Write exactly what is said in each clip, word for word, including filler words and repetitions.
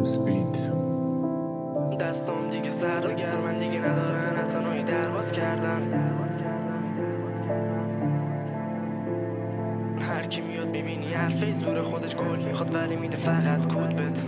دستام دیگه سرد و گرمن دیگه ندارن حتی نوعی درباز کردن. هر کی میاد ببینی حرفه زور خودش گل میخواد ولی میده فقط کود بت.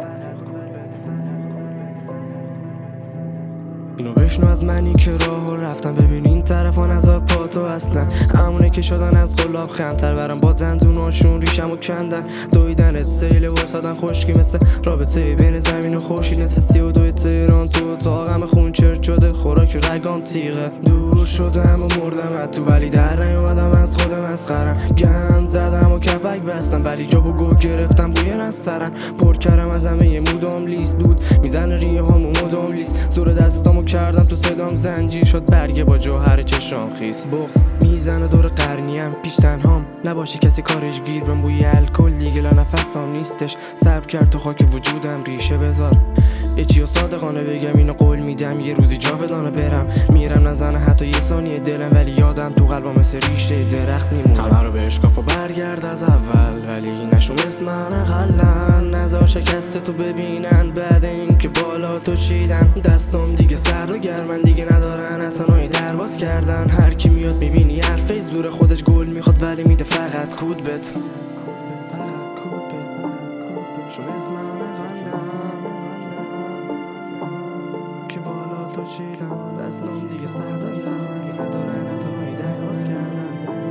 اینو بشنو از منی که راهو رفتم، ببین این طرفا نظر پاتو اصلا همونه که شدن از قلاب خمتر برم با دندوناشون ریشمو کندن. دویدنت سیل واسادن خشکی مثل رابطه بین زمین و خورشید. نصف سی و دوی تهران تو اتاقم خون چرت شده، خوراک رگام تیغه. دور شدم و مردم از تو ولی در نیومدم از خود مسخرم. گند زدم و کپک بستم ولی جا و گو گرفتم بوی نسترن. پر کردم از همه یه مودم لیست دود میزنه ریه هامو مدام لیست. زور دستامو کردم تو صدام زنجیر شد برگه با جوهر چشام خیس. بغض میزنه دور قرنیم پیش تنهام نباشه کسی کارش گیر بم. بوی الکل دیگه لا نفسام نیستش صبر کرد تو خاک وجودم ریشه بذار. یه چیو صادقانه بگم اینو قول میدم یه روزی جاودانه برم. میرم نزنه حتی یه ثانیه دلم ولی یادم تو قلبم مثل ریشه درخت میمونه. همه رو به اشکاف و برگرد از اول ولی نشون اسم من اقلن. نزار شکست تو ببینن بعد اینکه بالا تو چیدن. دستام دیگه سرد و گرمن دیگه ندارن حتی نوعی درباز کردن. هر کی میاد میبینی حرفه زور خودش گل میخواد ولی میده فقط کود بت. شو اسم من اقلن که بالا تو چیدن. دستام دیگه سرد و گرمن ندارن حتی نوعی درباز کردن.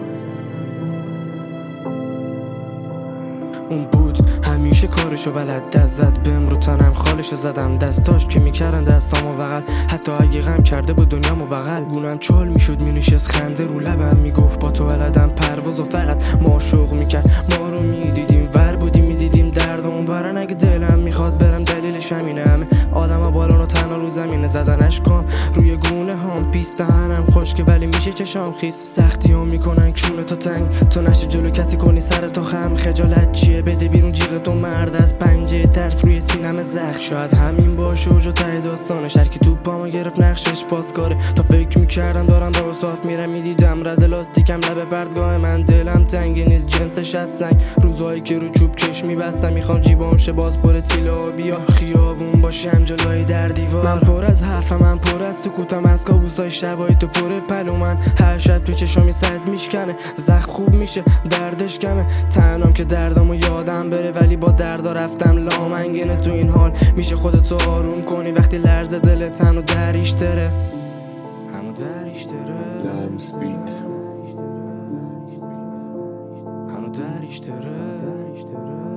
اون بود همیشه کارشو بلد دست زد بهم رو تنم خالشو زدم. دستاش که میکردن دستامو بغل حتی اگه غم کرده بود دنیامو بغل. گونم چال میشد مینشست خنده رو لبم میگفت با تو بلدم پرواز و فقط ما شوق میکرد. ما رو میدیدیم ور بودیم میدیدیم درد اون ورن. اگه دلم میخواد برم دلیلش همینه. همه آدم ها بالان و تنها رو زمینه زدن اشکام روی گونه هام پیست. دهنم خشکه ولی میشه چشام خیس. سختی ها میکنن کونه تا تنگ تو نشه جلو کسی کنی سر تا خم. خجالت چیه بده بیرون جیغ تو مرد از پنجه ترس روی سینم زخم. شاید همین باشه و جو ته داستانش. هر کی تو پامو گرفت نقشش پاسکاره. تا فکر میکردم دارم راه صاف میرم میدیدم رد لاستیکم لب پردگاه من. دلم تنگ نیست جنسش از سنگ. روزایی که رو چوب چش میبستم میخوام جیبام شه باز پر تیله بیا خیابون باشم جلوی در دیوار. من پر از حرفم من پر از سکوتم از کابوسای شبای تو پر پلو. من هر شب تو چشامی صد میشکنه زخم خوب میشه دردش کمه. تنهام که دردامو یادم بره ولی با دردا رفتم لامنگنه. تو این حال میشه خودتو آروم کنی وقتی لرزه دلت هنو دریش تره هنو دریش تره هنو دریش تره.